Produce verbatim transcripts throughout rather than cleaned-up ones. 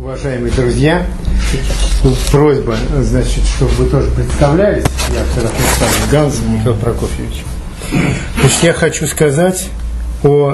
Уважаемые друзья, просьба, значит, чтобы вы тоже представлялись. Я вчера представил Ганзов Михаил Прокофьевич. Значит, я хочу сказать о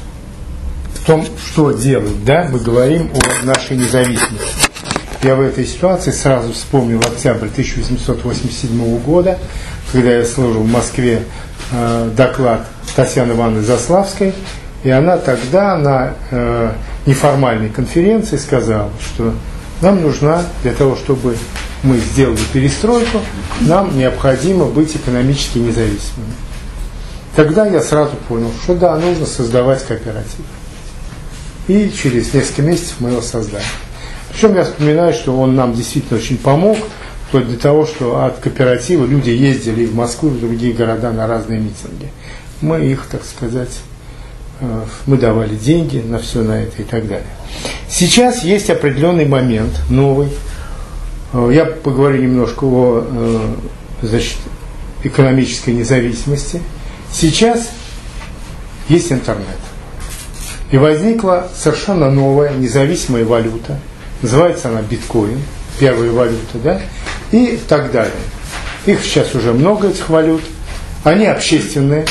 том, что делать, да, мы говорим о нашей независимости. Я в этой ситуации сразу вспомнил октябрь тысяча восемьсот восемьдесят седьмого года, когда я служил в Москве, э, доклад Татьяны Ивановны Заславской, и она тогда на э, неформальной конференции сказала, что нам нужна, для того, чтобы мы сделали перестройку, нам необходимо быть экономически независимыми. Тогда я сразу понял, что да, нужно создавать кооператив. И через несколько месяцев мы его создали. Причем я вспоминаю, что он нам действительно очень помог, вплоть до того, что от кооператива люди ездили в Москву, в другие города на разные митинги. Мы их, так сказать, мы давали деньги на все на это и так далее. Сейчас есть определенный момент, новый. Я поговорю немножко о, значит, экономической независимости. Сейчас есть интернет. И возникла совершенно новая независимая валюта. Называется она биткоин, первая валюта, да, и так далее. Их сейчас уже много, этих валют. Они общественные.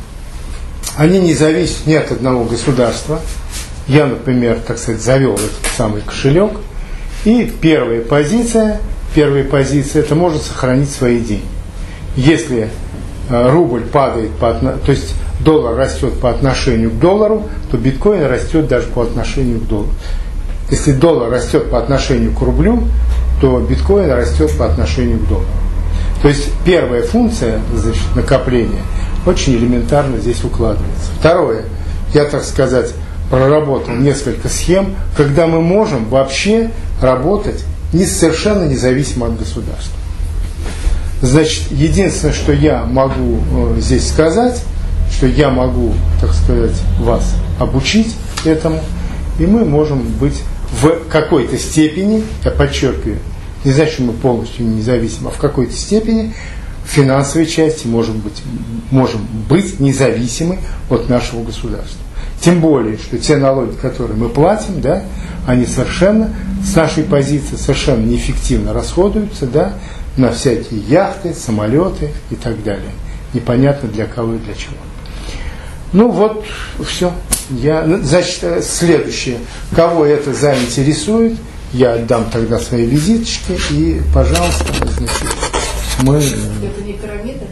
Они не зависят ни от одного государства. Я, например, так сказать, завел этот самый кошелек. И первая позиция, первая позиция, это может сохранить свои деньги. Если э, рубль падает, по, то есть доллар растет по отношению к доллару, то биткоин растет даже по отношению к доллару. Если доллар растет по отношению к рублю, то биткоин растет по отношению к доллару. То есть первая функция, значит, накопления очень элементарно здесь укладывается. Второе, я, так сказать, проработал несколько схем, когда мы можем вообще работать не совершенно независимо от государства. Значит, единственное, что я могу э, здесь сказать, что я могу, так сказать, вас обучить этому, и мы можем быть в какой-то степени, я подчеркиваю, не значит, что мы полностью независимы, а в какой-то степени в финансовой части можем быть, можем быть независимы от нашего государства. Тем более, что те налоги, которые мы платим, да, они совершенно, с нашей позиции, совершенно неэффективно расходуются, да, на всякие яхты, самолеты и так далее. Непонятно для кого и для чего. Ну вот, все. Я, значит, следующее. Кого это заинтересует, я отдам тогда свои визиточки и, пожалуйста, значит, мы... Это не пирамида?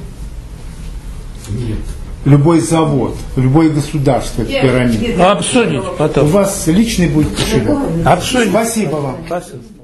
Нет. Любой завод, любое государство это пирамида. Обсудить потом. У вас личный будет кошелек. Обсудить. Спасибо вам. Спасибо.